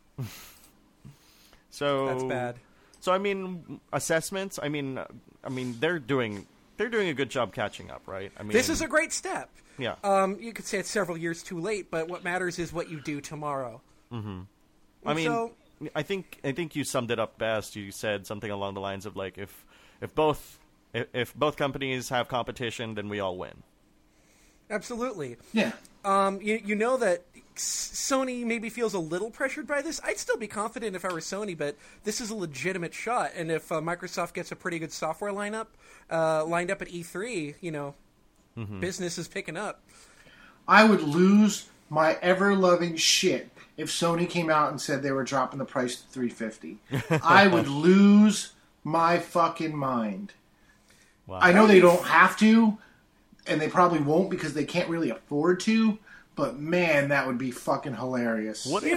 So that's bad. So I mean, assessments. I mean, they're doing a good job catching up, right? I mean, this is a great step. Yeah. You could say it's several years too late, but what matters is what you do tomorrow. I mean, I think you summed it up best. You said something along the lines of like, if both companies have competition, then we all win. Absolutely. Yeah. You know that Sony maybe feels a little pressured by this. I'd still be confident if I were Sony, but this is a legitimate shot. And if Microsoft gets a pretty good software lined up at E3, business is picking up. I would lose my ever-loving shit if Sony came out and said they were dropping the price to $350. I would lose my fucking mind. Wow. I know they don't have to, and they probably won't because they can't really afford to, but man, that would be fucking hilarious. What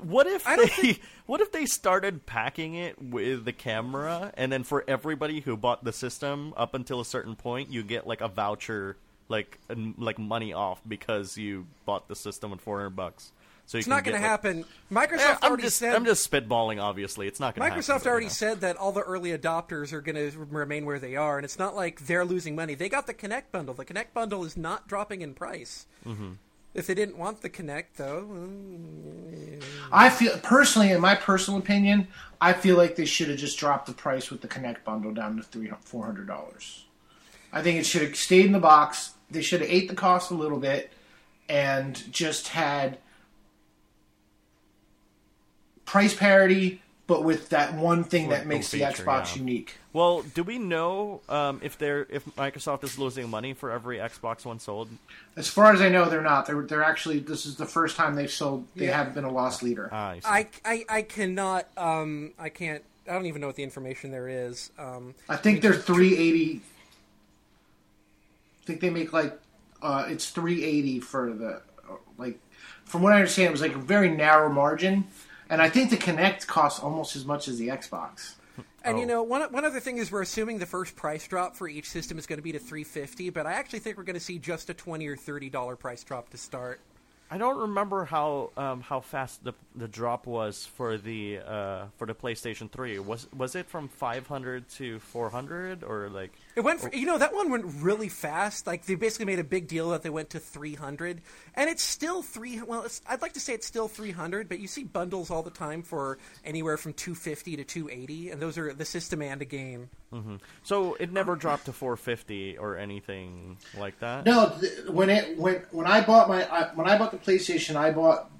if they started packing it with the camera, and then for everybody who bought the system up until a certain point, you get like a voucher, like money off because you bought the system at $400. So it's not going to happen. Microsoft already said. I'm just spitballing. Obviously, it's not going to happen. Microsoft already said that all the early adopters are going to remain where they are, and it's not like they're losing money. They got the Kinect bundle. The Kinect bundle is not dropping in price. Mm-hmm. If they didn't want the Kinect, though, I feel personally, in my personal opinion, I feel like they should have just dropped the price with the Kinect bundle down to $400. I think it should have stayed in the box. They should have ate the cost a little bit and just had price parity, but with that one thing that makes the Xbox unique. Well, do we know if Microsoft is losing money for every Xbox One sold? As far as I know, they're not. They're actually. This is the first time they've sold. They haven't been a loss leader. I cannot. I can't. I don't even know what the information there is. I think they're 380. I think they make it's 380 for the From what I understand, it was like a very narrow margin. And I think the Kinect costs almost as much as the Xbox. And one other thing is we're assuming the first price drop for each system is going to be to $350, but I actually think we're going to see just a $20 or $30 price drop to start. I don't remember how fast the drop was for the PlayStation 3. Was it from 500 to 400 or like? It went that one went really fast. Like they basically made a big deal that they went to 300, and it's still I'd like to say it's still 300, but you see bundles all the time for anywhere from 250 to 280, and those are the system and a game. Mm-hmm. So it never dropped to 450 or anything like that. No, when I bought the PlayStation, I bought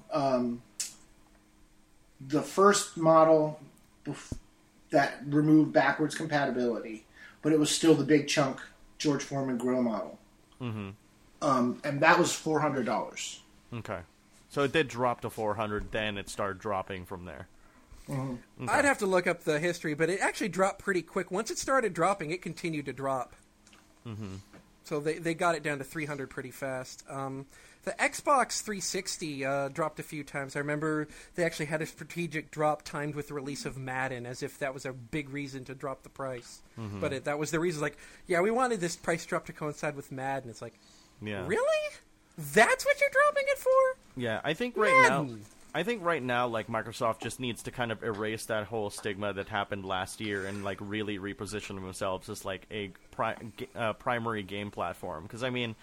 the first model that removed backwards compatibility, but it was still the big chunk George Foreman grill model. Mm-hmm. And that was $400. Okay, so it did drop to 400. Then it started dropping from there. Mm-hmm. Okay. I'd have to look up the history, but it actually dropped pretty quick. Once it started dropping, it continued to drop. Mm-hmm. So they got it down to 300 pretty fast. The Xbox 360 dropped a few times. I remember they actually had a strategic drop timed with the release of Madden, as if that was a big reason to drop the price. Mm-hmm. But that was the reason. Like, yeah, we wanted this price drop to coincide with Madden. It's like, really? That's what you're dropping it for? Yeah, I think right now, like Microsoft just needs to kind of erase that whole stigma that happened last year and like really reposition themselves as like a primary game platform. Because I mean,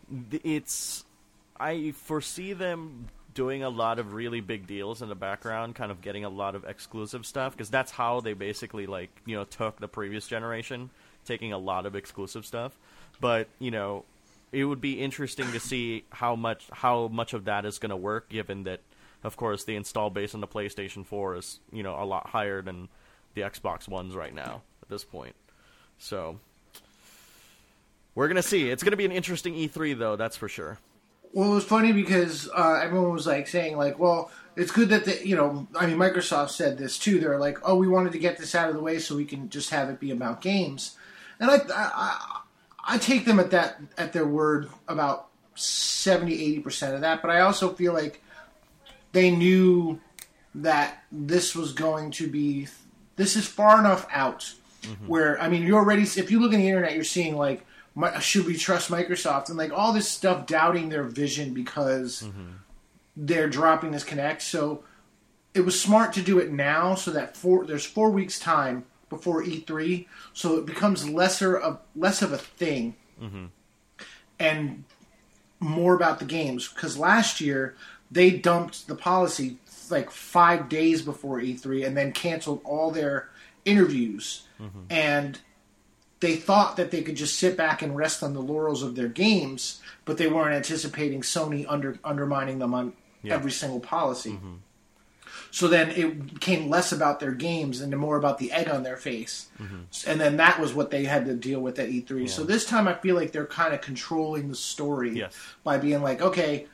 I foresee them doing a lot of really big deals in the background, kind of getting a lot of exclusive stuff, because that's how they basically took the previous generation, taking a lot of exclusive stuff. But it would be interesting to see how much of that is going to work, given that, of course, the install base on the PlayStation 4 is, a lot higher than the Xbox Ones right now at this point. So, we're going to see. It's going to be an interesting E3, though, that's for sure. Well, it was funny because everyone was saying well, it's good that Microsoft said this too. They're like, oh, we wanted to get this out of the way so we can just have it be about games. And I take them at their word about 70-80% of that, but I also feel like they knew that this is far enough out where, you're already, if you look on the internet, you're seeing should we trust Microsoft and all this stuff doubting their vision because they're dropping this Kinect. So it was smart to do it now so that there's 4 weeks time before E3, so it becomes less of a thing and more about the games. Because last year they dumped the policy 5 days before E3 and then canceled all their interviews. And they thought that they could just sit back and rest on the laurels of their games, but they weren't anticipating Sony undermining them on every single policy. So then it became less about their games and more about the egg on their face. And then that was what they had to deal with at E3. So this time I feel like they're kind of controlling the story by being okay,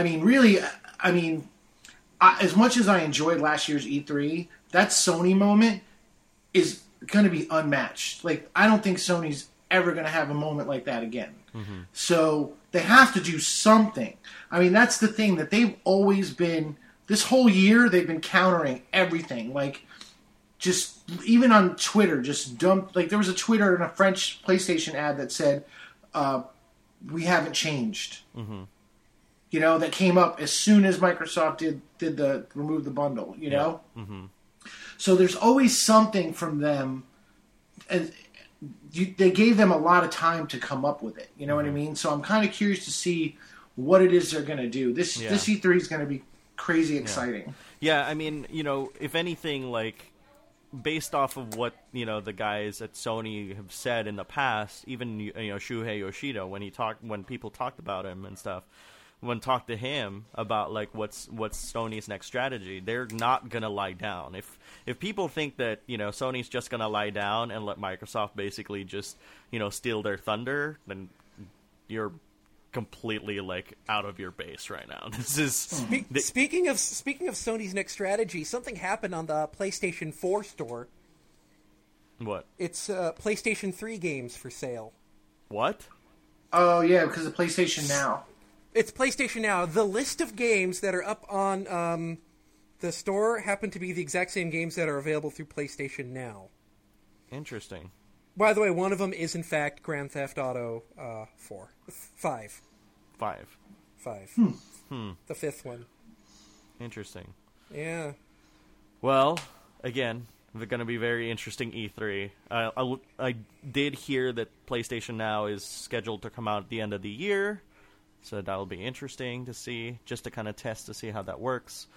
as much as I enjoyed last year's E3, that Sony moment is going to be unmatched. I don't think Sony's ever going to have a moment like that again. So they have to do something. I mean, that's the thing, that they've always been, this whole year, they've been countering everything. Like, just, even on Twitter, just dumped, like, there was a Twitter and a French PlayStation ad that said, we haven't changed. You know, that came up as soon as Microsoft did the remove the bundle, you know? So there's always something from them, and they gave them a lot of time to come up with it. You know what I mean? So I'm kind of curious to see what it is they're going to do. This E3 is going to be crazy exciting. Yeah, I mean, you know, if anything, like, based off of what, you know, the guys at Sony have said in the past, even, you know, Shuhei Yoshida, when people talked about him and stuff, when talked to him about, like, what's Sony's next strategy, they're not gonna lie down. If people think that, you know, Sony's just gonna lie down and let Microsoft basically just, you know, steal their thunder, then you're completely, like, out of your base right now. This is speaking of Sony's next strategy. Something happened on the PlayStation 4 store. What? It's PlayStation 3 games for sale. What? Oh yeah, because of PlayStation Now. It's PlayStation Now. The list of games that are up on the store happen to be the exact same games that are available through PlayStation Now. Interesting. By the way, one of them is in fact Grand Theft Auto 5. The fifth one. Interesting. Yeah. Well, again, it's going to be very interesting E3. I did hear that PlayStation Now is scheduled to come out at the end of the year, so that'll be interesting to see, just to kind of test to see how that works.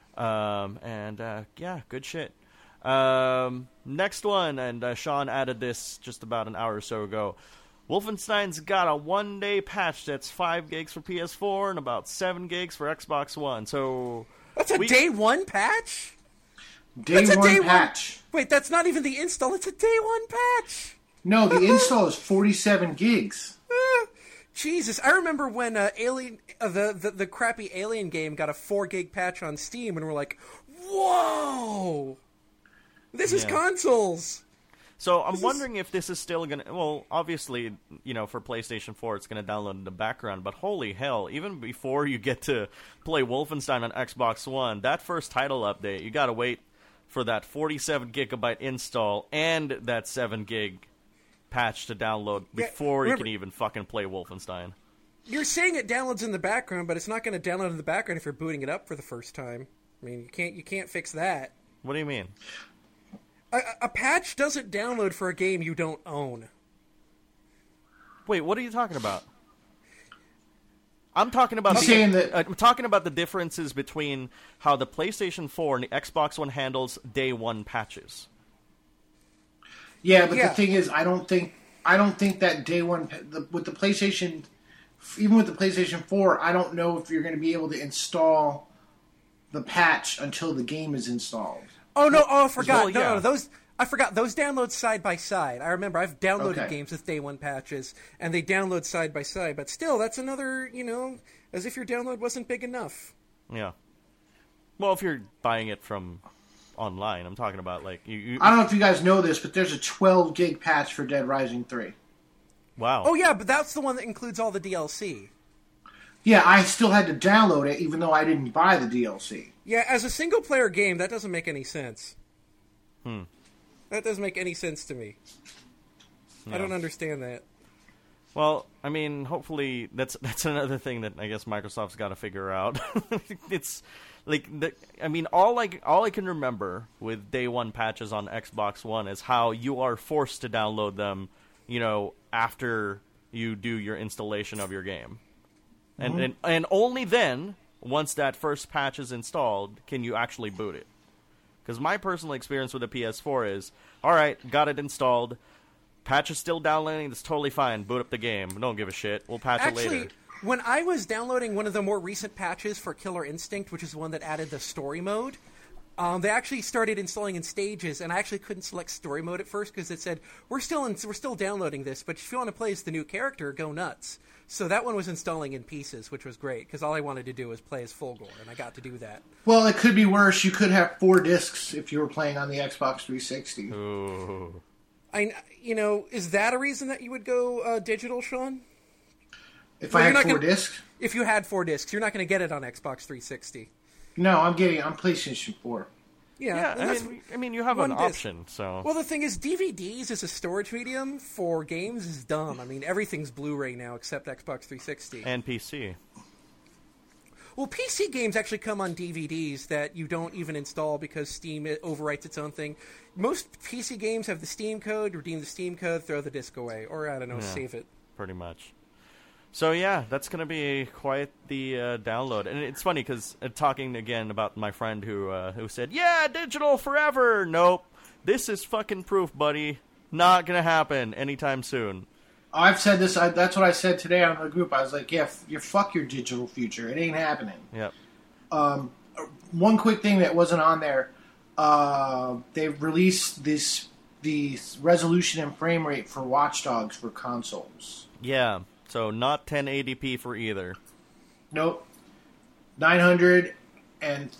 Yeah, good shit. Next one, and Sean added this just about an hour or so ago. Wolfenstein's got a 1-day patch that's 5 gigs for PS4 and about 7 gigs for Xbox One. So that's a day one patch? Day one patch. Wait, that's not even the install. It's a day one patch. No, the install is 47 gigs. Jesus, I remember when the crappy Alien game got a 4 gig patch on Steam, and we're like, whoa! This is consoles! So I'm wondering if this is still going to... Well, obviously, you know, for PlayStation 4, it's going to download in the background, but holy hell, even before you get to play Wolfenstein on Xbox One, that first title update, you got to wait for that 47 gigabyte install and that 7 gig patch to download before you can even fucking play Wolfenstein. You're saying it downloads in the background, but it's not going to download in the background if you're booting it up for the first time. I mean, you can't fix that. What do you mean? A patch doesn't download for a game you don't own. Wait, what are you talking about? I'm talking about I'm talking about the differences between how the PlayStation 4 and the Xbox One handles day one patches. Yeah, but the thing is, I don't think that day one with the PlayStation, even with the PlayStation 4, I don't know if you're going to be able to install the patch until the game is installed. Oh no! Oh, I forgot. No, those I forgot. Those download side by side. I remember I've downloaded games with day one patches, and they download side by side. But still, that's another, you know, as if your download wasn't big enough. Yeah. Well, if you're buying it from online, I'm talking about like you. I don't know if you guys know this, but there's a 12 gig patch for Dead Rising 3. Wow. Oh yeah, but that's the one that includes all the DLC. Yeah, I still had to download it, even though I didn't buy the DLC. Yeah, as a single-player game, that doesn't make any sense. That doesn't make any sense to me. No. I don't understand that. Well, I mean, hopefully that's another thing that I guess Microsoft's got to figure out. It's like all I can remember with day one patches on Xbox One is how you are forced to download them, you know, after you do your installation of your game. And only then, once that first patch is installed, can you actually boot it. Because my personal experience with the PS4 is, all right, got it installed, patch is still downloading, that's totally fine, boot up the game, don't give a shit, we'll patch it later. Actually, when I was downloading one of the more recent patches for Killer Instinct, which is the one that added the story mode, they actually started installing in stages, and I actually couldn't select story mode at first because it said, we're still downloading this, but if you want to play as the new character, go nuts. So that one was installing in pieces, which was great, because all I wanted to do was play as Fulgore, and I got to do that. Well, it could be worse. You could have 4 discs if you were playing on the Xbox 360. Ooh. Is that a reason that you would go digital, Sean? If I had 4 discs? If you had 4 discs, you're not going to get it on Xbox 360. No, I'm PlayStation 4. Yeah, I mean, you have an option, so... Well, the thing is, DVDs as a storage medium for games is dumb. I mean, everything's Blu-ray now except Xbox 360. And PC. Well, PC games actually come on DVDs that you don't even install because Steam overwrites its own thing. Most PC games have the Steam code, redeem the Steam code, throw the disc away. Or, I don't know, save it. Pretty much. So, yeah, that's going to be quite the download. And it's funny because talking again about my friend who said, yeah, digital forever. Nope. This is fucking proof, buddy. Not going to happen anytime soon. I've said this. That's what I said today on the group. I was like, yeah, fuck your digital future. It ain't happening. Yep. One quick thing that wasn't on there. They've released the resolution and frame rate for Watch Dogs for consoles. Yeah. So not 1080p for either. Nope. 900 and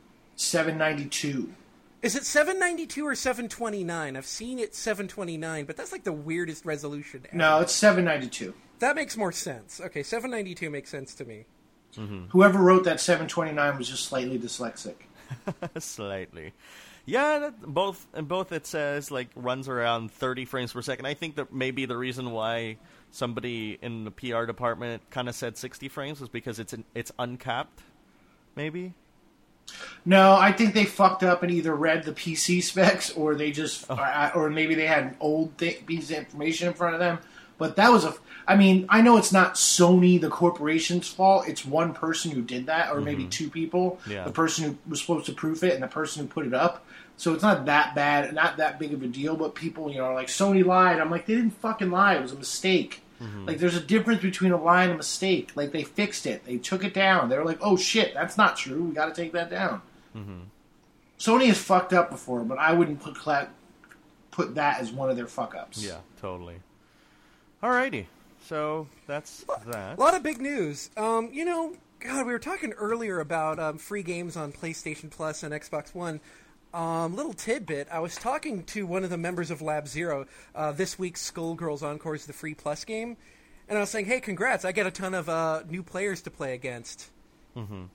792. Is it 792 or 729? I've seen it 729, but that's like the weirdest resolution ever. No, it's 792. That makes more sense. Okay, 792 makes sense to me. Mm-hmm. Whoever wrote that 729 was just slightly dyslexic. Slightly. Yeah, both it says like runs around 30 frames per second. I think that maybe the reason why somebody in the PR department kind of said 60 frames was because it's uncapped, maybe? No, I think they fucked up and either read the PC specs or they just, or maybe they had an old piece of information in front of them. But that was I mean, I know it's not Sony, the corporation's fault. It's one person who did that, or maybe 2 people. Yeah. The person who was supposed to proof it and the person who put it up. So it's not that bad, not that big of a deal. But people, are like, Sony lied. I'm like, they didn't fucking lie. It was a mistake. Mm-hmm. Like, there's a difference between a lie and a mistake. Like, they fixed it. They took it down. They were like, oh shit, that's not true. We got to take that down. Mm-hmm. Sony has fucked up before, but I wouldn't put that as one of their fuck ups. Yeah, totally. Alrighty, so that's that. A lot of big news. God, we were talking earlier about free games on PlayStation Plus and Xbox One. Little tidbit, I was talking to one of the members of Lab Zero. This week's Skullgirls Encore is the free Plus game. And I was saying, hey, congrats, I get a ton of new players to play against. Mm-hmm.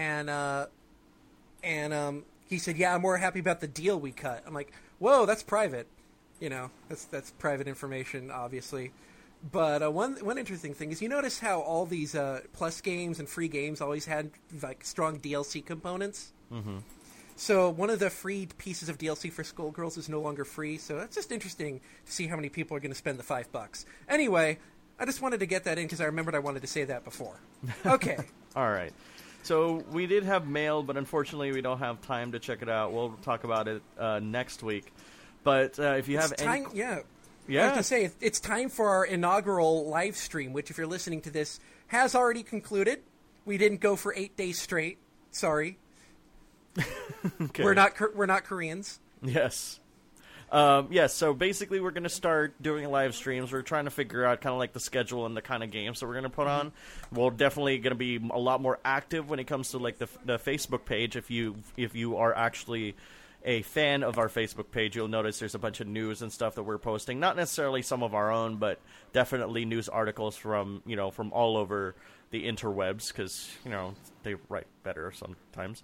And he said, yeah, I'm more happy about the deal we cut. I'm like, whoa, that's private. That's private information, obviously. But one interesting thing is you notice how all these Plus games and free games always had like strong DLC components? Mm-hmm. So one of the free pieces of DLC for Skullgirls is no longer free, so that's just interesting to see how many people are going to spend the $5. Anyway, I just wanted to get that in because I remembered I wanted to say that before. Okay. All right. So we did have mail, but unfortunately we don't have time to check it out. We'll talk about it next week. But if you have any... Yeah. Yeah. I was going to say, it's time for our inaugural live stream, which if you're listening to this, has already concluded. We didn't go for 8 days straight. Sorry. Okay. We're not Koreans. Yes. Yes, so basically we're going to start doing live streams. We're trying to figure out kind of like the schedule and the kind of games that we're going to put on. We're definitely going to be a lot more active when it comes to like the Facebook page. If you are actually a fan of our Facebook page, you'll notice there's a bunch of news and stuff that we're posting. Not necessarily some of our own, but definitely news articles from all over the interwebs, because they write better sometimes.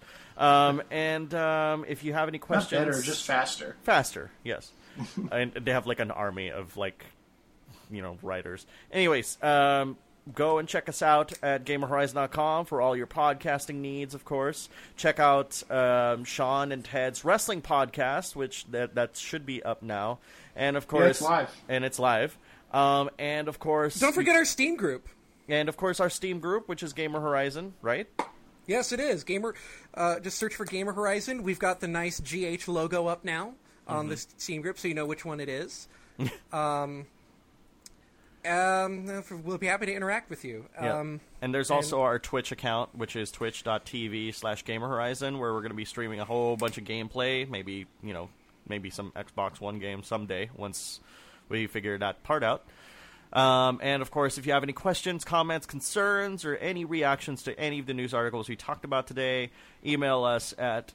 If you have any questions, not better, just faster. Faster, yes. And they have like an army of writers. Anyways, go and check us out at GamerHorizon.com for all your podcasting needs, of course. Check out Sean and Ted's wrestling podcast, which that should be up now. And of course, it's live. And of course, don't forget our Steam group. And of course, our Steam group, which is Gamer Horizon, right? Yes, it is. Just search for Gamer Horizon. We've got the nice GH logo up now on the Steam group, so you know which one it is. We'll be happy to interact with you. And there's also our Twitch account, which is twitch.tv/GamerHorizon, where we're going to be streaming a whole bunch of gameplay, maybe some Xbox One games someday once we figure that part out. And of course, if you have any questions, comments, concerns, or any reactions to any of the news articles we talked about today, email us at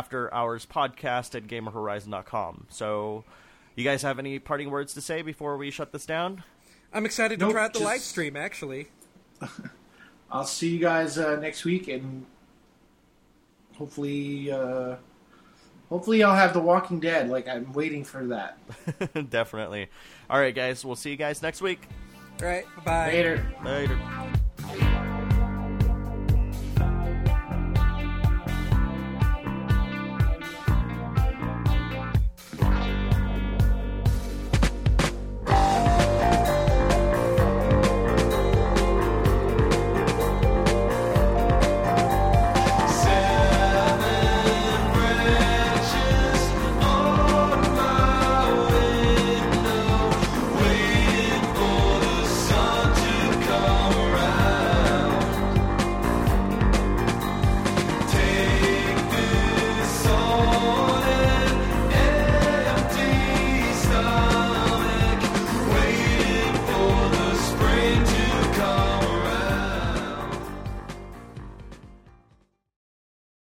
afterhourspodcast@gamerhorizon.com. So, you guys have any parting words to say before we shut this down? I'm excited to try out the live stream, actually. I'll see you guys next week, and hopefully I'll have The Walking Dead. Like, I'm waiting for that. Definitely. All right, guys. We'll see you guys next week. All right. Bye-bye. Later. Later.